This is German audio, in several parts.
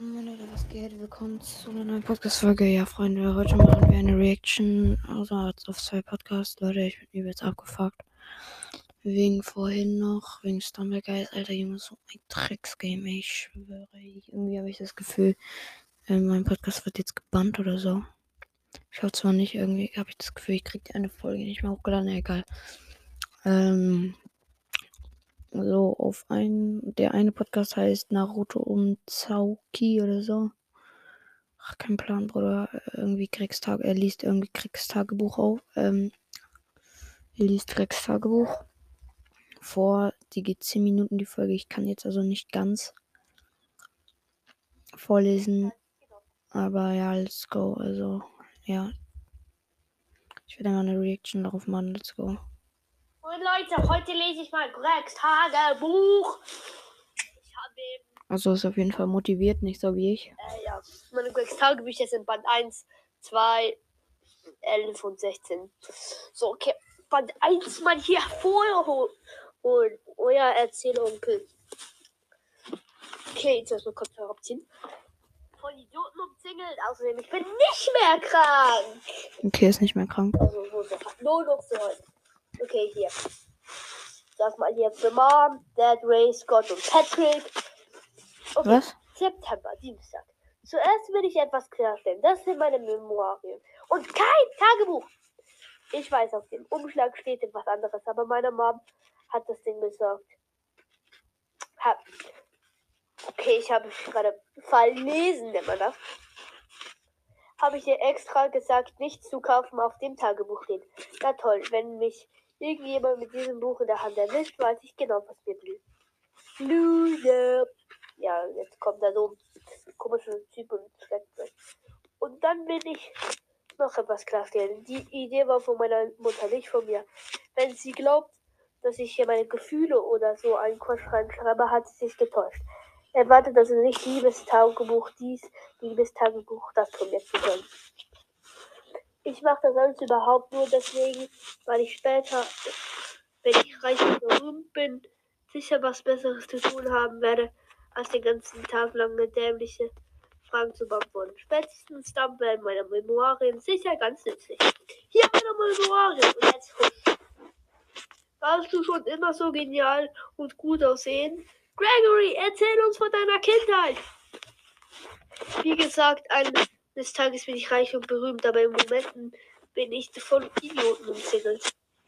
Meine Leute, was geht? Willkommen zu einer neuen Podcast-Folge. Ja, Freunde, heute machen wir eine Reaction auf 2 Podcasts. Leute, ich bin übelst abgefuckt. Wegen vorhin noch, wegen Stumbleguys, Alter, Junge, so ein Drecksgame, ey, ich schwöre. Irgendwie habe ich das Gefühl, mein Podcast wird jetzt gebannt oder so. Ich habe zwar nicht, irgendwie habe ich das Gefühl, ich kriege die eine Folge nicht mehr hochgeladen, egal. Der eine Podcast heißt Naruto Uzauki oder so. Ach, kein Plan, Bruder. Er liest irgendwie Kriegstagebuch auf. Er liest Kriegstagebuch vor. Die geht 10 Minuten, die Folge. Ich kann jetzt also nicht ganz vorlesen. Aber ja, let's go. Also, ja. Ich werde mal eine Reaction darauf machen. Let's go. Und Leute, heute lese ich mal Gregs Tagebuch. Also ist auf jeden Fall motiviert, nicht so wie ich. Ja, meine Gregs Tagebücher sind Band 1, 2, 11 und 16. So, okay. Band 1 mal hier vorholen. Euer Erzählonkel. Okay, jetzt erstmal Kopfhörer abziehen. Voll Idioten umzingelt. Außerdem, ich bin nicht mehr krank. Okay, ist nicht mehr krank. Also, nur noch für heute. Okay, hier. Sag mal hier für Mom, Dad, Ray, Scott und Patrick. Okay. Was? September, Dienstag. Zuerst will ich etwas klarstellen. Das sind meine Memoirien. Und kein Tagebuch. Ich weiß, auf dem Umschlag steht etwas anderes, aber meine Mom hat das Ding besorgt. Okay, ich habe gerade verlesen, nennt man das. Habe ich dir extra gesagt, nichts zu kaufen, auf dem Tagebuch steht. Na toll, wenn mich irgendjemand mit diesem Buch in der Hand erwischt, weiß ich genau, was mir blüht. Loser. Ja, jetzt kommt da so ein komischer Typ und schlägt weg. Und dann will ich noch etwas klarstellen. Die Idee war von meiner Mutter, nicht von mir. Wenn sie glaubt, dass ich hier meine Gefühle oder so einen Quatsch reinschreibe, hat sie sich getäuscht. Erwartet also nicht Liebestagebuch dies, Liebestagebuch das von mir zu hören. Ich mache das alles überhaupt nur deswegen, weil ich später, wenn ich reich und berühmt bin, sicher was Besseres zu tun haben werde, als den ganzen Tag lang eine dämliche Fragen zu beantworten. Spätestens dann werden meine Memoirien sicher ganz nützlich. Hier meine Memoirien und jetzt husch. Warst du schon immer so genial und gut aussehen? Gregory, erzähl uns von deiner Kindheit. Wie gesagt, eines Tages bin ich reich und berühmt, aber im Momenten bin ich von Idioten umzingelt.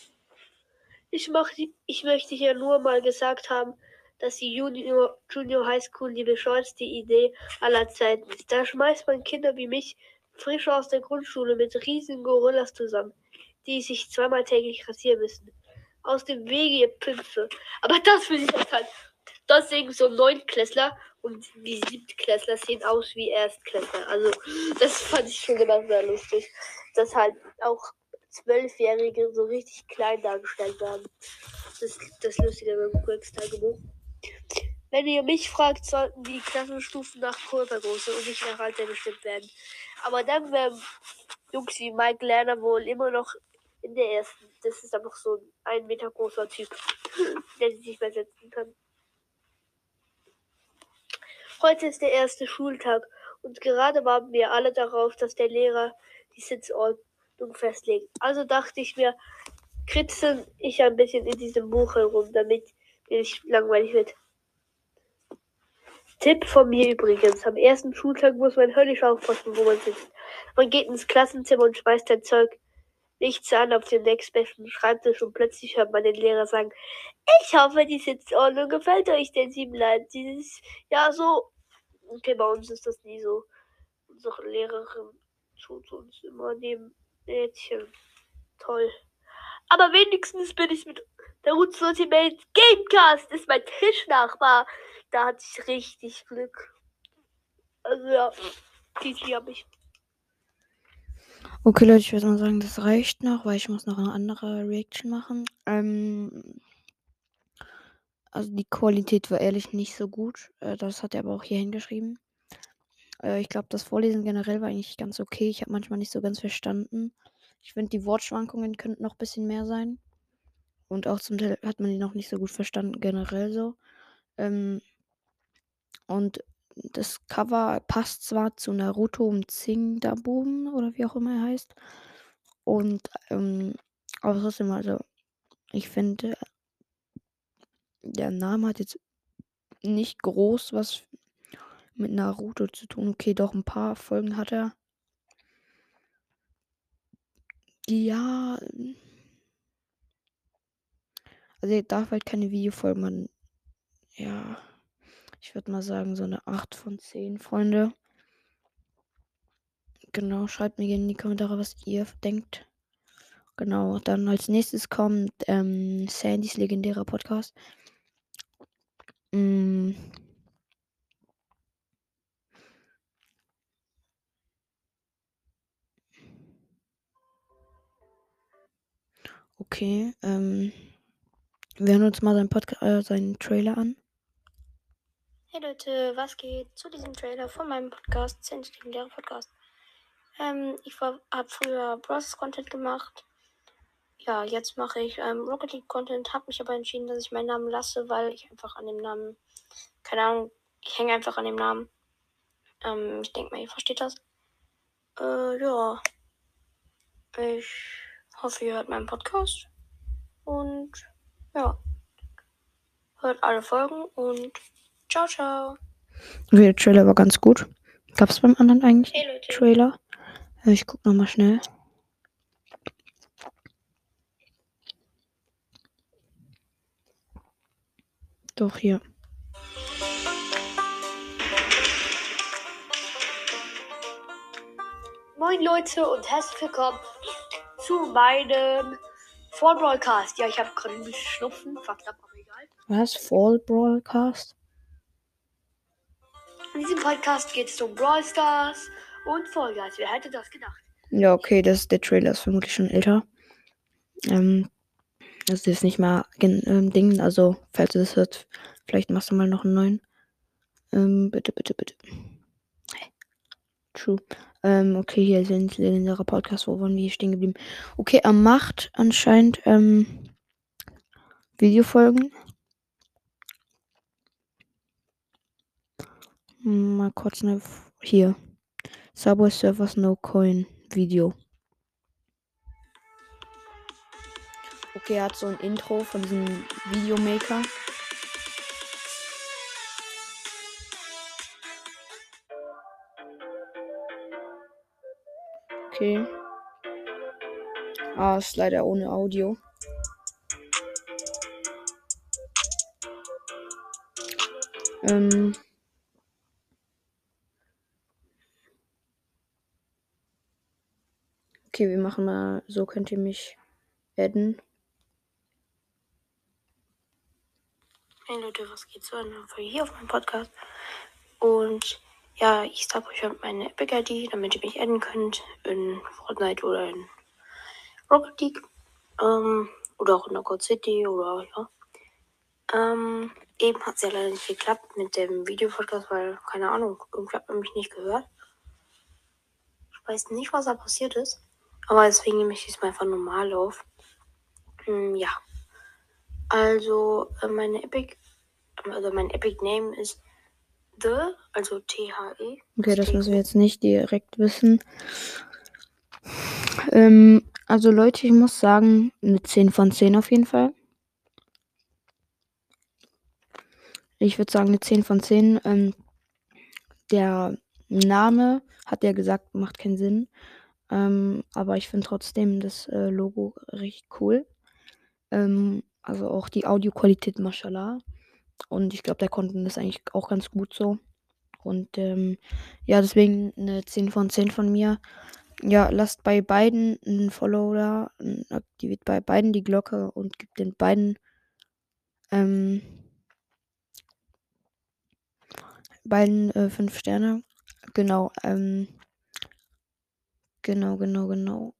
Ich möchte hier nur mal gesagt haben, dass die Junior High School die bescheuertste Idee aller Zeiten ist. Da schmeißt man Kinder wie mich frisch aus der Grundschule mit riesigen Gorillas zusammen, die sich zweimal täglich rasieren müssen. Aus dem Wege, ihr Pimpfe. Aber das will ich jetzt halt. Das sehen so Neunklässler und die Siebtklässler sehen aus wie Erstklässler. Also, das fand ich schon immer sehr lustig. Dass halt auch 12-Jährige so richtig klein dargestellt werden. Das ist das Lustige beim Gregs Tagebuch. Wenn ihr mich fragt, sollten die Klassenstufen nach Körpergröße und nicht nach Alter bestimmt werden. Aber dann wären Jungs wie Mike Lerner wohl immer noch in der ersten. Das ist einfach so ein Meter großer Typ, der sich nicht mehr setzen kann. Heute ist der erste Schultag und gerade warten wir alle darauf, dass der Lehrer die Sitzordnung festlegt. Also dachte ich mir, kritzeln ich ein bisschen in diesem Buch herum, damit mir nicht langweilig wird. Tipp von mir übrigens, am ersten Schultag muss man höllisch aufpassen, wo man sitzt. Man geht ins Klassenzimmer und schmeißt sein Zeug nichts an auf den nächstbesten Schreibtisch und plötzlich hört man den Lehrer sagen, ich hoffe, die Sitzordnung gefällt euch, denn sie bleibt dieses Jahr so. Okay, bei uns ist das nie so. Unsere Lehrerin tut uns immer neben Mädchen. Toll. Aber wenigstens bin ich mit der Roots Ultimate Gamecast, ist mein Tischnachbar. Da hatte ich richtig Glück. Also ja, die habe ich. Okay, Leute, ich würde mal sagen, das reicht noch, weil ich muss noch eine andere Reaction machen. Also die Qualität war ehrlich nicht so gut. Das hat er aber auch hier hingeschrieben. Ich glaube, das Vorlesen generell war eigentlich ganz okay. Ich habe manchmal nicht so ganz verstanden. Ich finde, die Wortschwankungen könnten noch ein bisschen mehr sein. Und auch zum Teil hat man die noch nicht so gut verstanden, generell so. Und das Cover passt zwar zu Naruto und Zingdaboom oder wie auch immer er heißt. Und, aber trotzdem, also, ich finde, der Name hat jetzt nicht groß was mit Naruto zu tun. Okay, doch ein paar Folgen hat er. Ja, also er darf halt keine Videofolgen man ja, ich würde mal sagen, so eine 8 von 10 Freunde. Genau, schreibt mir gerne in die Kommentare, was ihr denkt. Genau, dann als nächstes kommt, Sandys legendärer Podcast. Hm, okay, wir hören uns mal seinen Trailer an. Hey Leute, was geht zu diesem Trailer von meinem Podcast, Sandys legendärer Podcast? Ich habe früher Bros. Content gemacht. Ja, jetzt mache ich Rocket League Content, habe mich aber entschieden, dass ich meinen Namen lasse, weil ich einfach an dem Namen, keine Ahnung, ich hänge einfach an dem Namen. Ich denke mal, ihr versteht das. Ja, ich hoffe, ihr hört meinen Podcast und ja, hört alle Folgen und ciao, ciao. Okay, der Trailer war ganz gut. Gab es beim anderen eigentlich Hey Leute. Trailer? Ich guck nochmal schnell. Doch, hier. Moin Leute und herzlich willkommen zu meinem Fall Broadcast. Ja, ich habe gerade ein bisschen Schnupfen, fucked up, aber egal. Was? Fall Broadcast? In diesem Podcast geht es um Brawl Stars und Fall Guys. Wer hätte das gedacht? Ja, okay, der Trailer ist vermutlich schon älter. Das ist nicht mal Ding. Also, falls du das hört, vielleicht machst du mal noch einen neuen. Bitte, bitte, bitte. Hey. True. Okay, hier sind legendäre Podcast. Wo waren wir hier stehen geblieben? Okay, er macht anscheinend Videofolgen. Mal kurz hier. Subway Surfers No Coin Video. Okay, er hat so ein Intro von diesem Videomaker. Okay. Ist leider ohne Audio. Okay, wir machen mal, so könnt ihr mich adden. Hey Leute, was geht zu einer Folge hier auf meinem Podcast? Und ja, ich sage euch halt meine Epic ID, damit ihr mich adden könnt in Fortnite oder in Rocket League. Oder auch in der God City oder ja. Eben hat es ja leider nicht geklappt mit dem Videopodcast, weil, keine Ahnung, irgendwie hat man mich nicht gehört. Ich weiß nicht, was da passiert ist. Aber deswegen nehme ich diesmal einfach normal auf. Ja. Also, mein Epic Name ist The, also THE. Okay, das müssen wir jetzt nicht direkt wissen. Also Leute, ich muss sagen, eine 10 von 10 auf jeden Fall. Ich würde sagen, eine 10 von 10. Der Name, hat er gesagt, macht keinen Sinn. Aber ich finde trotzdem das Logo recht cool. Also auch die Audioqualität, mashallah. Und ich glaube, der Content ist eigentlich auch ganz gut so. Und ja, deswegen eine 10 von 10 von mir. Ja, lasst bei beiden einen Follow da, aktiviert bei beiden die Glocke und gebt den beiden beiden 5 Sterne. Genau, genau.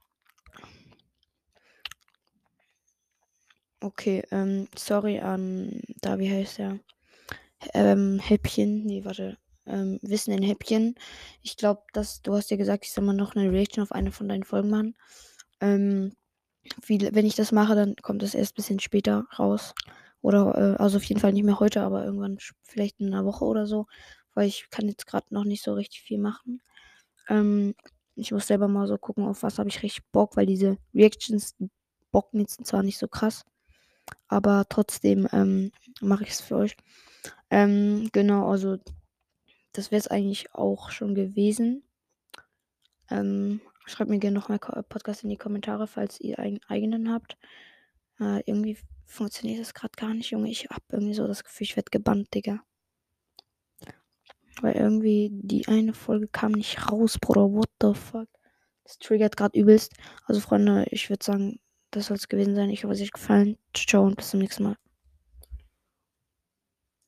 Okay, sorry an, da, wie heißt der? Häppchen, nee, warte. Wissen in Häppchen. Ich glaube, du hast ja gesagt, ich soll mal noch eine Reaction auf eine von deinen Folgen machen. Wenn ich das mache, dann kommt das erst ein bisschen später raus. Oder, also auf jeden Fall nicht mehr heute, aber irgendwann vielleicht in einer Woche oder so. weil ich kann jetzt gerade noch nicht so richtig viel machen. Ich muss selber mal so gucken, auf was habe ich richtig Bock, weil diese Reactions bocken jetzt zwar nicht so krass, aber trotzdem mache ich es für euch. Genau, also das wäre es eigentlich auch schon gewesen. Schreibt mir gerne noch mal Podcast in die Kommentare, falls ihr einen eigenen habt. Irgendwie funktioniert das gerade gar nicht, Junge. Ich habe irgendwie so das Gefühl, ich werde gebannt, Digga. Weil irgendwie die eine Folge kam nicht raus, Bruder. What the fuck? Das triggert gerade übelst. Also, Freunde, ich würde sagen, das soll es gewesen sein. Ich hoffe, es hat euch gefallen. Ciao und bis zum nächsten Mal.